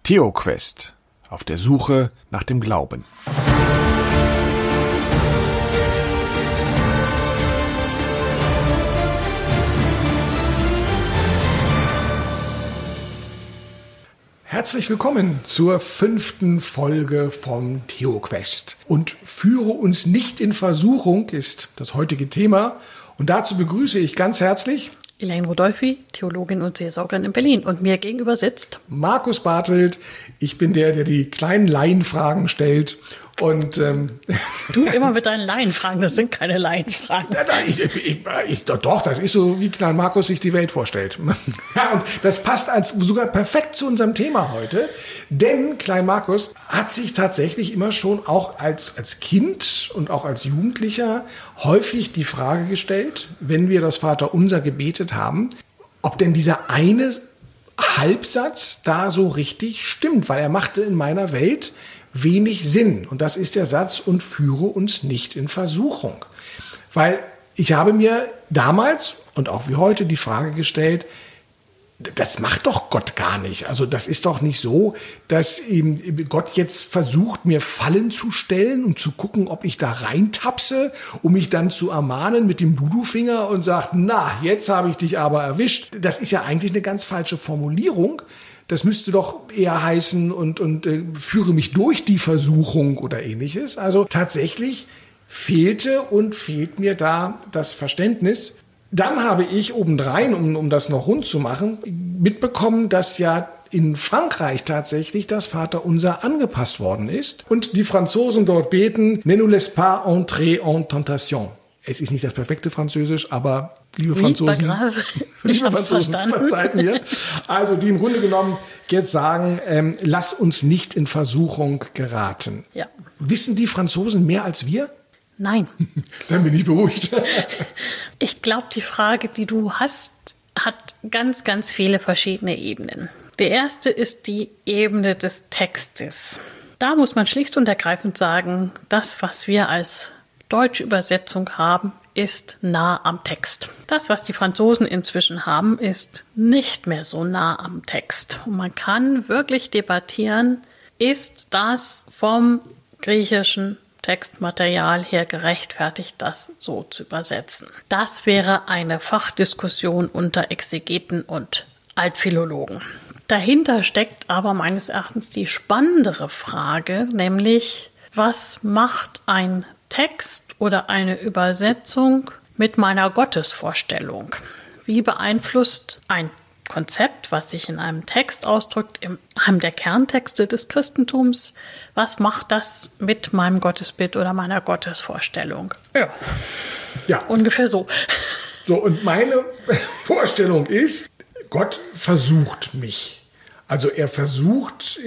TheoQuest. Auf der Suche nach dem Glauben. Herzlich willkommen zur 5. Folge vom TheoQuest. Und führe uns nicht in Versuchung ist das heutige Thema. Und dazu begrüße ich ganz herzlich Elaine Rodolphi, Theologin und Seelsorgerin in Berlin. Und mir gegenüber sitzt Markus Bartelt. Ich bin der die kleinen Laienfragen stellt. Und du immer mit deinen Laienfragen, das sind keine Laienfragen. Doch, das ist so, wie Klein Markus sich die Welt vorstellt. Ja, und das passt sogar perfekt zu unserem Thema heute. Denn Klein Markus hat sich tatsächlich immer schon auch als Kind und auch als Jugendlicher häufig die Frage gestellt, wenn wir das Vaterunser gebetet haben, ob denn dieser eine Halbsatz da so richtig stimmt, weil er machte in meiner Welt wenig Sinn. Und das ist der Satz, und führe uns nicht in Versuchung. Weil ich habe mir damals und auch wie heute die Frage gestellt, das macht doch Gott gar nicht. Also das ist doch nicht so, dass Gott jetzt versucht, mir Fallen zu stellen und zu gucken, ob ich da reintapse, um mich dann zu ermahnen mit dem Dudufinger und sagt, na, jetzt habe ich dich aber erwischt. Das ist ja eigentlich eine ganz falsche Formulierung. Das müsste doch eher heißen und führe mich durch die Versuchung oder ähnliches. Also tatsächlich fehlt mir da das Verständnis. Dann habe ich obendrein, um das noch rund zu machen, mitbekommen, dass ja in Frankreich tatsächlich das Vaterunser angepasst worden ist. Und die Franzosen dort beten, ne nous laisse pas entrer en tentation. Es ist nicht das perfekte Französisch, aber liebe Franzosen, verzeiht mir. Also die im Grunde genommen jetzt sagen, lass uns nicht in Versuchung geraten. Ja. Wissen die Franzosen mehr als wir? Nein. Dann bin ich beruhigt. Ich glaube, die Frage, die du hast, hat ganz, ganz viele verschiedene Ebenen. Der erste ist die Ebene des Textes. Da muss man schlicht und ergreifend sagen, das, was wir als deutsche Übersetzung haben, ist nah am Text. Das, was die Franzosen inzwischen haben, ist nicht mehr so nah am Text. Und man kann wirklich debattieren, ist das vom griechischen Textmaterial her gerechtfertigt, das so zu übersetzen. Das wäre eine Fachdiskussion unter Exegeten und Altphilologen. Dahinter steckt aber meines Erachtens die spannendere Frage, nämlich, was macht ein Text oder eine Übersetzung mit meiner Gottesvorstellung? Wie beeinflusst ein Konzept, was sich in einem Text ausdrückt, in einem der Kerntexte des Christentums, was macht das mit meinem Gottesbild oder meiner Gottesvorstellung? Ja, ungefähr so. So, und meine Vorstellung ist, Gott versucht mich. Also er versucht,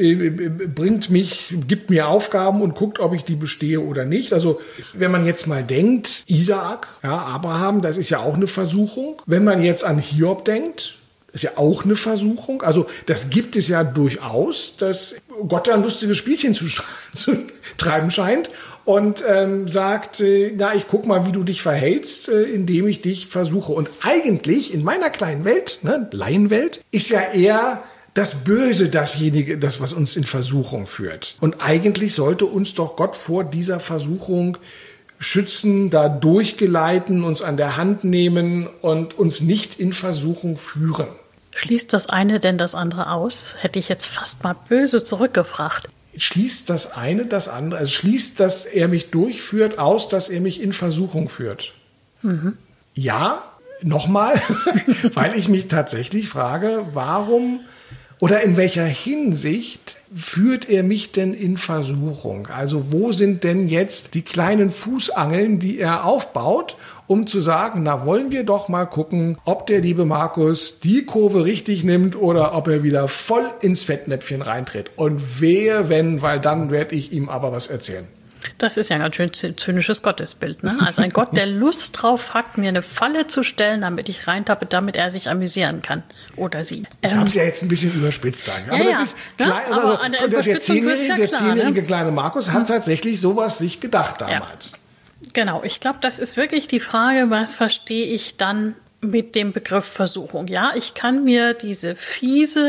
gibt mir Aufgaben und guckt, ob ich die bestehe oder nicht. Also wenn man jetzt mal denkt, Isaak, ja, Abraham, das ist ja auch eine Versuchung. Wenn man jetzt an Hiob denkt, ist ja auch eine Versuchung. Also das gibt es ja durchaus, dass Gott da ein lustiges Spielchen zu treiben scheint und sagt, na, ich guck mal, wie du dich verhältst, indem ich dich versuche. Und eigentlich in meiner kleinen Welt, Laienwelt, ist ja eher das Böse dasjenige, das, was uns in Versuchung führt. Und eigentlich sollte uns doch Gott vor dieser Versuchung schützen, da durchgeleiten, uns an der Hand nehmen und uns nicht in Versuchung führen. Schließt das eine denn das andere aus? Hätte ich jetzt fast mal böse zurückgefragt. Schließt das eine das andere? Also schließt, dass er mich durchführt, aus, dass er mich in Versuchung führt? Mhm. Ja, nochmal, weil ich mich tatsächlich frage, warum oder in welcher Hinsicht führt er mich denn in Versuchung? Also wo sind denn jetzt die kleinen Fußangeln, die er aufbaut, um zu sagen, na wollen wir doch mal gucken, ob der liebe Markus die Kurve richtig nimmt oder ob er wieder voll ins Fettnäpfchen reintritt. Und wehe, wenn, weil dann werde ich ihm aber was erzählen. Das ist ja ein ganz schön zynisches Gottesbild, ne? Also ein Gott, der Lust drauf hat, mir eine Falle zu stellen, damit ich reintappe, damit er sich amüsieren kann. Oder sie. Ich habe es ja jetzt ein bisschen überspitzt sagen. Aber das ist klein, ja, aber an der zehnjährige kleine Markus hat tatsächlich sowas sich gedacht damals. Ja. Genau, ich glaube, das ist wirklich die Frage, was verstehe ich dann mit dem Begriff Versuchung. Ja, ich kann mir diese fiese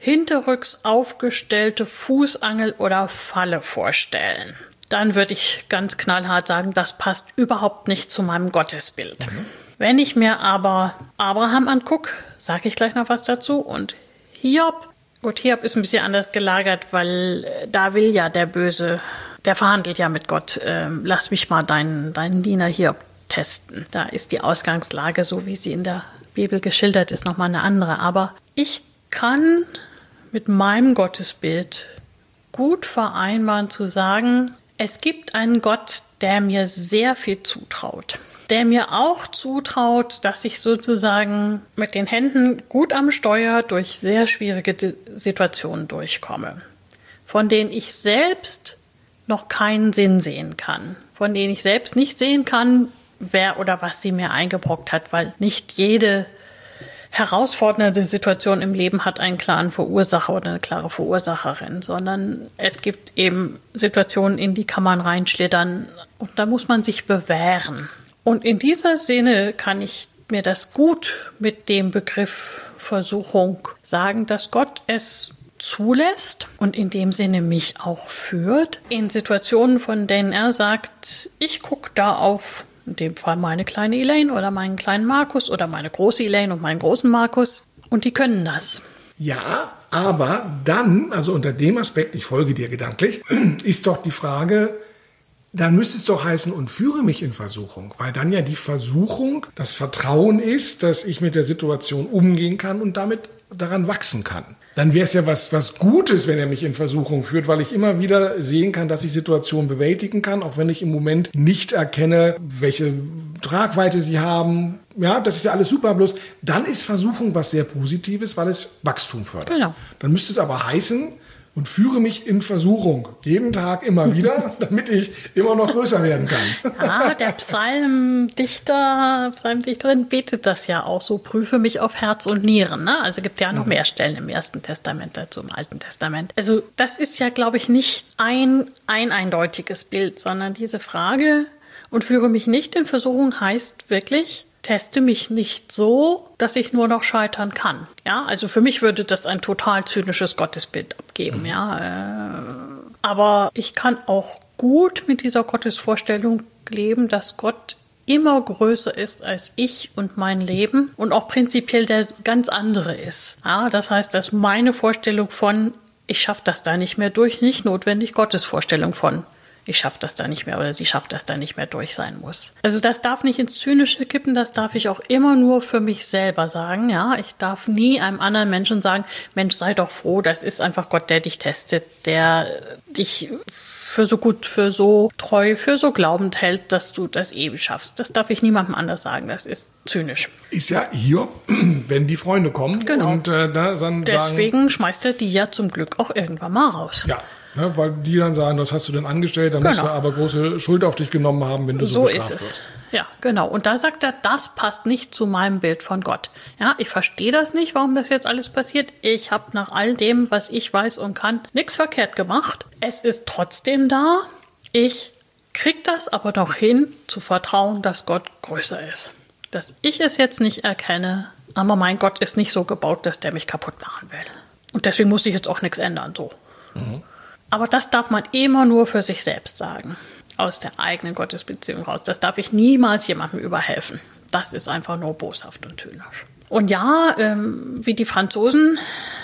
hinterrücks aufgestellte Fußangel oder Falle vorstellen, dann würde ich ganz knallhart sagen, das passt überhaupt nicht zu meinem Gottesbild. Wenn ich mir aber Abraham angucke, sage ich gleich noch was dazu, und Hiob, gut, Hiob ist ein bisschen anders gelagert, weil da will ja der Böse, der verhandelt ja mit Gott, lass mich mal deinen Diener Hiob testen. Da ist die Ausgangslage, so wie sie in der Bibel geschildert ist, nochmal eine andere. Aber ich kann mit meinem Gottesbild gut vereinbaren zu sagen, es gibt einen Gott, der mir sehr viel zutraut. Der mir auch zutraut, dass ich sozusagen mit den Händen gut am Steuer durch sehr schwierige Situationen durchkomme, von denen ich selbst noch keinen Sinn sehen kann, von denen ich selbst nicht sehen kann, wer oder was sie mir eingebrockt hat, weil nicht jede herausfordernde Situation im Leben hat einen klaren Verursacher oder eine klare Verursacherin, sondern es gibt eben Situationen, in die kann man reinschlittern und da muss man sich bewähren. Und in dieser Sinne kann ich mir das gut mit dem Begriff Versuchung sagen, dass Gott es zulässt und in dem Sinne mich auch führt in Situationen, von denen er sagt, ich gucke da auf in dem Fall meine kleine Elaine oder meinen kleinen Markus oder meine große Elaine und meinen großen Markus. Und die können das. Ja, aber dann, also unter dem Aspekt, ich folge dir gedanklich, ist doch die Frage, dann müsste es doch heißen, und führe mich in Versuchung. Weil dann ja die Versuchung das Vertrauen ist, dass ich mit der Situation umgehen kann und damit daran wachsen kann. Dann wäre es ja was Gutes, wenn er mich in Versuchung führt, weil ich immer wieder sehen kann, dass ich Situationen bewältigen kann, auch wenn ich im Moment nicht erkenne, welche Tragweite sie haben. Ja, das ist ja alles super, bloß dann ist Versuchung was sehr Positives, weil es Wachstum fördert. Genau. Dann müsste es aber heißen, und führe mich in Versuchung, jeden Tag immer wieder, damit ich immer noch größer werden kann. Ja, der Psalmdichterin betet das ja auch so, prüfe mich auf Herz und Nieren. Ne? Also gibt ja noch mehr Stellen im Ersten Testament dazu, im Alten Testament. Also das ist ja, glaube ich, nicht ein eindeutiges Bild, sondern diese Frage, und führe mich nicht in Versuchung, heißt wirklich, teste mich nicht so, dass ich nur noch scheitern kann. Ja, also für mich würde das ein total zynisches Gottesbild abgeben. Ja, aber ich kann auch gut mit dieser Gottesvorstellung leben, dass Gott immer größer ist als ich und mein Leben und auch prinzipiell der ganz andere ist. Ja, das heißt, dass meine Vorstellung von ich schaffe das da nicht mehr durch, nicht notwendig Gottes Vorstellung von ich schaffe das da nicht mehr oder sie schafft das da nicht mehr durch sein muss. Also das darf nicht ins Zynische kippen, das darf ich auch immer nur für mich selber sagen. Ja, ich darf nie einem anderen Menschen sagen, Mensch, sei doch froh, das ist einfach Gott, der dich testet, der dich für so gut, für so treu, für so glaubend hält, dass du das ewig schaffst. Das darf ich niemandem anders sagen, das ist zynisch. Ist ja hier, wenn die Freunde kommen. Genau. Und dann deswegen schmeißt er die ja zum Glück auch irgendwann mal raus. Ja. Ne, weil die dann sagen, was hast du denn angestellt, dann musst du aber große Schuld auf dich genommen haben, wenn du so bestraft wirst. So ist es. Ja, genau. Und da sagt er, das passt nicht zu meinem Bild von Gott. Ja, ich verstehe das nicht, warum das jetzt alles passiert. Ich habe nach all dem, was ich weiß und kann, nichts verkehrt gemacht. Es ist trotzdem da. Ich krieg das aber doch hin, zu vertrauen, dass Gott größer ist. Dass ich es jetzt nicht erkenne, aber mein Gott ist nicht so gebaut, dass der mich kaputt machen will. Und deswegen muss ich jetzt auch nichts ändern, so. Mhm. Aber das darf man immer nur für sich selbst sagen, aus der eigenen Gottesbeziehung raus. Das darf ich niemals jemandem überhelfen. Das ist einfach nur boshaft und zynisch. Und ja, wie die Franzosen,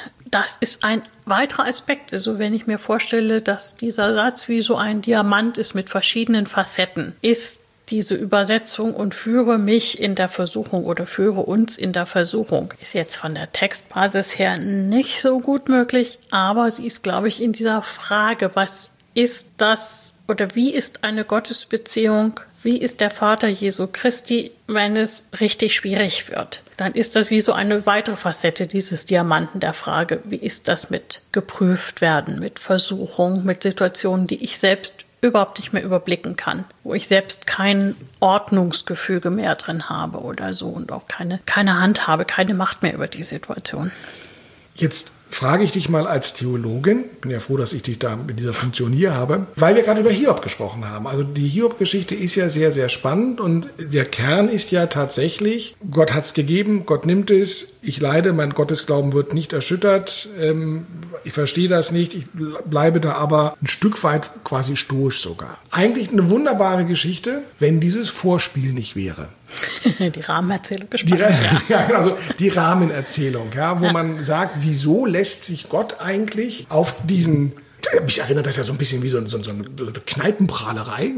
das ist ein weiterer Aspekt. Also wenn ich mir vorstelle, dass dieser Satz wie so ein Diamant ist mit verschiedenen Facetten, ist diese Übersetzung und führe mich in der Versuchung oder führe uns in der Versuchung. Ist jetzt von der Textbasis her nicht so gut möglich, aber sie ist, glaube ich, in dieser Frage, was ist das oder wie ist eine Gottesbeziehung, wie ist der Vater Jesu Christi, wenn es richtig schwierig wird? Dann ist das wie so eine weitere Facette dieses Diamanten der Frage, wie ist das mit geprüft werden, mit Versuchung, mit Situationen, die ich selbst überhaupt nicht mehr überblicken kann, wo ich selbst kein Ordnungsgefüge mehr drin habe oder so und auch keine Hand habe, keine Macht mehr über die Situation. Jetzt frage ich dich mal als Theologin, bin ja froh, dass ich dich da mit dieser Funktion hier habe, weil wir gerade über Hiob gesprochen haben. Also die Hiob-Geschichte ist ja sehr, sehr spannend und der Kern ist ja tatsächlich, Gott hat es gegeben, Gott nimmt es, ich leide, mein Gottesglauben wird nicht erschüttert, ich verstehe das nicht, ich bleibe da aber ein Stück weit quasi stoisch sogar. Eigentlich eine wunderbare Geschichte, wenn dieses Vorspiel nicht wäre. Die Rahmenerzählung gespannt. Also die Rahmenerzählung, ja, wo man sagt, wieso lässt sich Gott eigentlich auf diesen, mich erinnert das ja so ein bisschen wie so eine Kneipenprahlerei.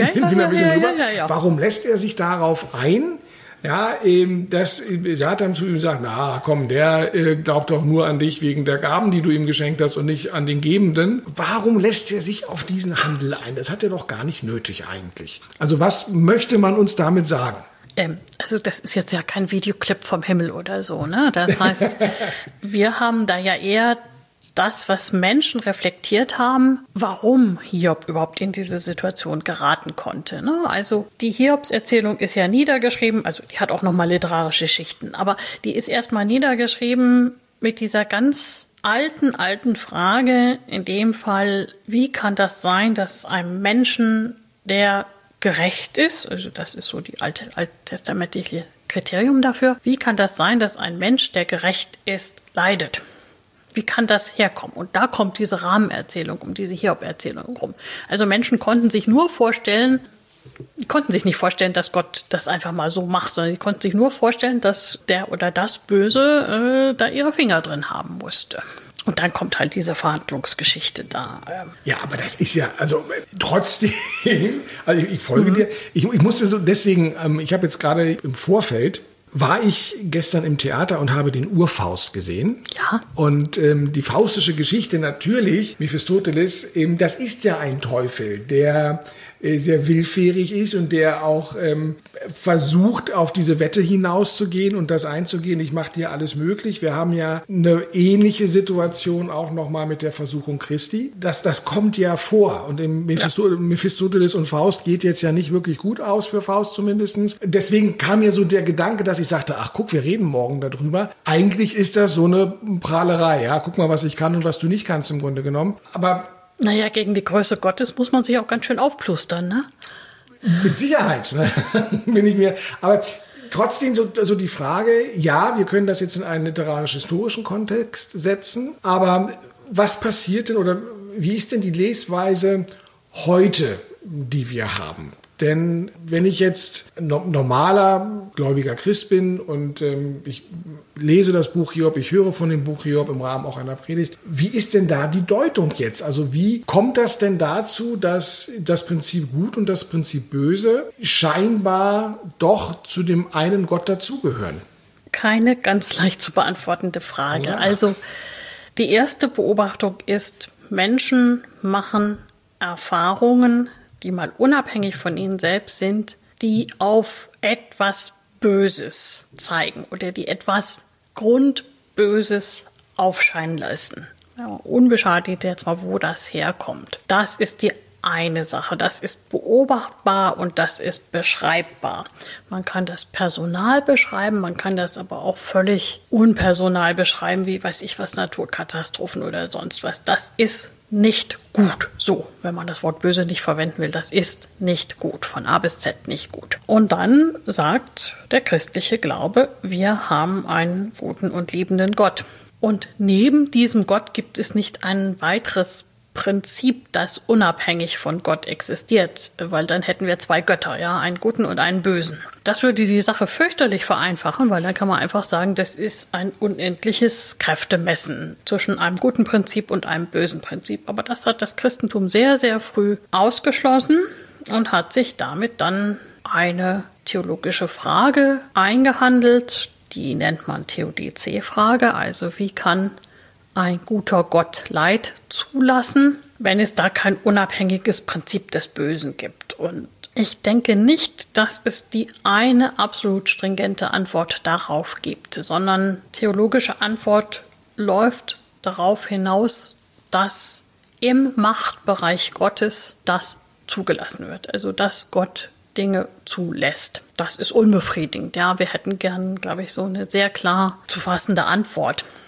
Ja. Warum lässt er sich darauf ein? Ja, dass Satan zu ihm sagt, na komm, der glaubt doch nur an dich wegen der Gaben, die du ihm geschenkt hast und nicht an den Gebenden. Warum lässt er sich auf diesen Handel ein? Das hat er doch gar nicht nötig eigentlich. Also was möchte man uns damit sagen? Also das ist jetzt ja kein Videoclip vom Himmel oder so, ne? Das heißt, wir haben da ja eher das, was Menschen reflektiert haben, warum Hiob überhaupt in diese Situation geraten konnte. Ne? Also die Hiobs-Erzählung ist ja niedergeschrieben, also die hat auch nochmal literarische Schichten, aber die ist erstmal niedergeschrieben mit dieser ganz alten Frage, in dem Fall, wie kann das sein, dass es einem Menschen, der gerecht ist, also das ist so die alttestamentliche Kriterium dafür, wie kann das sein, dass ein Mensch, der gerecht ist, leidet? Wie kann das herkommen? Und da kommt diese Rahmenerzählung, um diese Hiob-Erzählung rum. Also Menschen konnten sich nicht vorstellen, dass Gott das einfach mal so macht, sondern sie konnten sich nur vorstellen, dass der oder das Böse da ihre Finger drin haben musste. Und dann kommt halt diese Verhandlungsgeschichte da. Ja, aber das ist ja, also trotzdem, also ich folge dir. Ich musste so deswegen, ich habe jetzt gerade im Vorfeld, war ich gestern im Theater und habe den Urfaust gesehen. Ja. Und die faustische Geschichte natürlich, Mephistopheles, das ist ja ein Teufel, der sehr willfährig ist und der auch versucht, auf diese Wette hinauszugehen und das einzugehen. Ich mache dir alles möglich. Wir haben ja eine ähnliche Situation auch nochmal mit der Versuchung Christi. Das kommt ja vor. Und im Mephistopheles und Faust geht jetzt ja nicht wirklich gut aus, für Faust zumindest. Deswegen kam mir so der Gedanke, dass ich sagte, ach guck, wir reden morgen darüber. Eigentlich ist das so eine Prahlerei. Ja, guck mal, was ich kann und was du nicht kannst im Grunde genommen. Aber naja, gegen die Größe Gottes muss man sich auch ganz schön aufplustern, ne? Mit Sicherheit, bin ich mir. Aber trotzdem so die Frage, ja, wir können das jetzt in einen literarisch-historischen Kontext setzen, aber was passiert denn oder wie ist denn die Lesweise heute, die wir haben? Denn wenn ich jetzt normaler, gläubiger Christ bin und ich lese das Buch Hiob, ich höre von dem Buch Hiob im Rahmen auch einer Predigt, wie ist denn da die Deutung jetzt? Also wie kommt das denn dazu, dass das Prinzip Gut und das Prinzip Böse scheinbar doch zu dem einen Gott dazugehören? Keine ganz leicht zu beantwortende Frage. Ja. Also die erste Beobachtung ist, Menschen machen Erfahrungen, die mal unabhängig von ihnen selbst sind, die auf etwas Böses zeigen oder die etwas Grundböses aufscheinen lassen. Ja, unbeschadet jetzt mal, wo das herkommt. Das ist die eine Sache. Das ist beobachtbar und das ist beschreibbar. Man kann das personal beschreiben, man kann das aber auch völlig unpersonal beschreiben, wie weiß ich was, Naturkatastrophen oder sonst was. Das ist nicht gut. So, wenn man das Wort böse nicht verwenden will, das ist nicht gut. Von A bis Z nicht gut. Und dann sagt der christliche Glaube, wir haben einen guten und liebenden Gott. Und neben diesem Gott gibt es nicht ein weiteres Prinzip, das unabhängig von Gott existiert, weil dann hätten wir zwei Götter, ja, einen guten und einen bösen. Das würde die Sache fürchterlich vereinfachen, weil dann kann man einfach sagen, das ist ein unendliches Kräftemessen zwischen einem guten Prinzip und einem bösen Prinzip. Aber das hat das Christentum sehr, sehr früh ausgeschlossen und hat sich damit dann eine theologische Frage eingehandelt, die nennt man Theodizee-Frage, also wie kann ein guter Gott Leid zulassen, wenn es da kein unabhängiges Prinzip des Bösen gibt. Und ich denke nicht, dass es die eine absolut stringente Antwort darauf gibt, sondern theologische Antwort läuft darauf hinaus, dass im Machtbereich Gottes das zugelassen wird. Also dass Gott Dinge zulässt. Das ist unbefriedigend. Ja, wir hätten gern, glaube ich, so eine sehr klar zu fassende Antwort.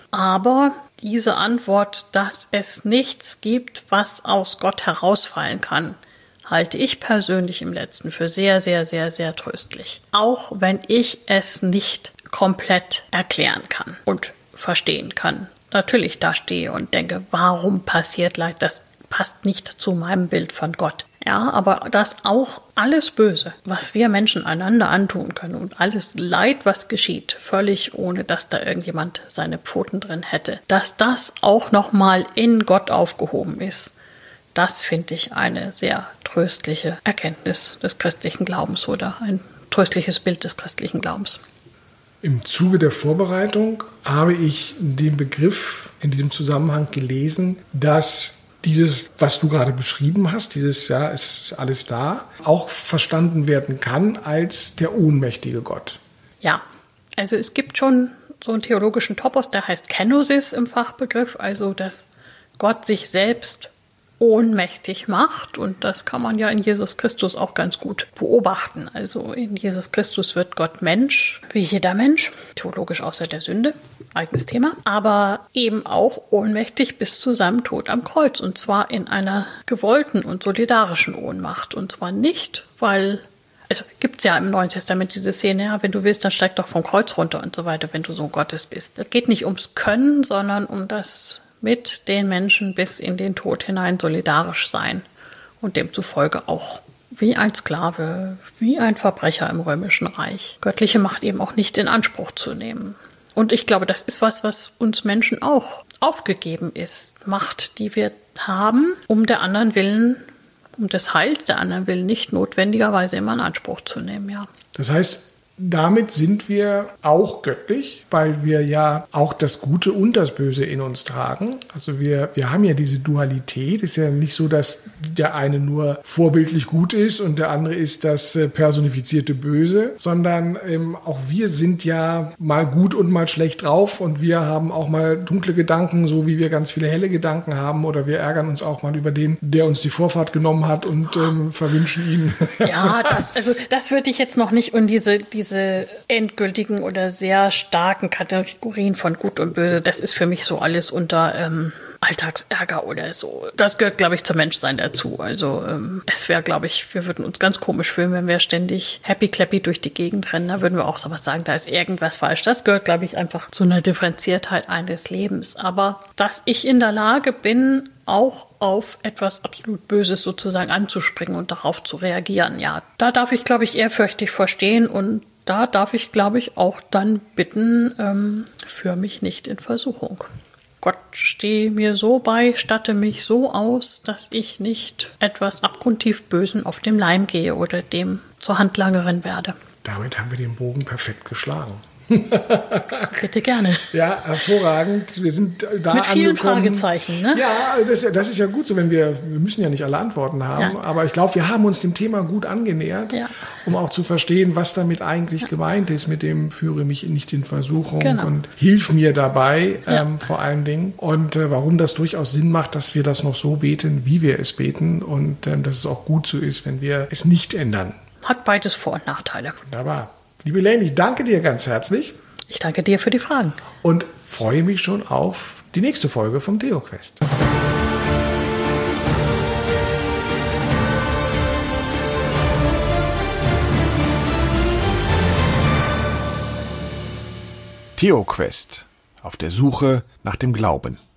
Aber diese Antwort, dass es nichts gibt, was aus Gott herausfallen kann, halte ich persönlich im Letzten für sehr, sehr, sehr, sehr tröstlich. Auch wenn ich es nicht komplett erklären kann und verstehen kann. Natürlich da stehe und denke, warum passiert Leid? Das passt nicht zu meinem Bild von Gott. Ja, aber dass auch alles Böse, was wir Menschen einander antun können und alles Leid, was geschieht, völlig ohne, dass da irgendjemand seine Pfoten drin hätte, dass das auch nochmal in Gott aufgehoben ist, das finde ich eine sehr tröstliche Erkenntnis des christlichen Glaubens oder ein tröstliches Bild des christlichen Glaubens. Im Zuge der Vorbereitung habe ich den Begriff in diesem Zusammenhang gelesen, dass dieses, was du gerade beschrieben hast, dieses, ja, es ist alles da, auch verstanden werden kann als der ohnmächtige Gott. Ja, also es gibt schon so einen theologischen Topos, der heißt Kenosis im Fachbegriff, also dass Gott sich selbst ohnmächtig macht, und das kann man ja in Jesus Christus auch ganz gut beobachten. Also in Jesus Christus wird Gott Mensch, wie jeder Mensch, theologisch außer der Sünde, eigenes Thema, aber eben auch ohnmächtig bis zu seinem Tod am Kreuz, und zwar in einer gewollten und solidarischen Ohnmacht, und zwar nicht, weil, also gibt es ja im Neuen Testament diese Szene, ja, wenn du willst, dann steig doch vom Kreuz runter und so weiter, wenn du Sohn Gottes bist. Es geht nicht ums Können, sondern um das mit den Menschen bis in den Tod hinein solidarisch sein und demzufolge auch wie ein Sklave, wie ein Verbrecher im Römischen Reich, göttliche Macht eben auch nicht in Anspruch zu nehmen. Und ich glaube, das ist was uns Menschen auch aufgegeben ist. Macht, die wir haben, um der anderen willen, um des Heils der anderen willen nicht notwendigerweise immer in Anspruch zu nehmen, ja. Das heißt, damit sind wir auch göttlich, weil wir ja auch das Gute und das Böse in uns tragen. Also wir haben ja diese Dualität. Es ist ja nicht so, dass der eine nur vorbildlich gut ist und der andere ist das personifizierte Böse, sondern auch wir sind ja mal gut und mal schlecht drauf, und wir haben auch mal dunkle Gedanken, so wie wir ganz viele helle Gedanken haben, oder wir ärgern uns auch mal über den, der uns die Vorfahrt genommen hat, und verwünschen ihn. Ja, das würde ich jetzt noch nicht in diese endgültigen oder sehr starken Kategorien von Gut und Böse, das ist für mich so alles unter Alltagsärger oder so. Das gehört, glaube ich, zum Menschsein dazu. Also es wäre, glaube ich, wir würden uns ganz komisch fühlen, wenn wir ständig happy-clappy durch die Gegend rennen. Da würden wir auch sowas sagen, da ist irgendwas falsch. Das gehört, glaube ich, einfach zu einer Differenziertheit eines Lebens. Aber dass ich in der Lage bin, auch auf etwas absolut Böses sozusagen anzuspringen und darauf zu reagieren, ja, da darf ich, glaube ich, ehrfürchtig verstehen, und da darf ich, glaube ich, auch dann bitten, führ mich nicht in Versuchung. Gott, stehe mir so bei, statte mich so aus, dass ich nicht etwas abgrundtief Bösen auf dem Leim gehe oder dem zur Handlangerin werde. Damit haben wir den Bogen perfekt geschlagen. Bitte gerne. Ja, hervorragend. Wir sind da mit vielen angekommen. Fragezeichen, ne? Ja, das ist ja gut so, wenn wir müssen ja nicht alle Antworten haben, ja. Aber ich glaube, wir haben uns dem Thema gut angenähert, ja, um auch zu verstehen, was damit eigentlich gemeint ist, mit dem führe mich nicht in Versuchung, genau, und hilf mir dabei, vor allen Dingen. Und warum das durchaus Sinn macht, dass wir das noch so beten, wie wir es beten, und dass es auch gut so ist, wenn wir es nicht ändern. Hat beides Vor- und Nachteile. Wunderbar. Liebe Elaine, ich danke dir ganz herzlich. Ich danke dir für die Fragen. Und freue mich schon auf die nächste Folge vom TheoQuest. TheoQuest. Auf der Suche nach dem Glauben.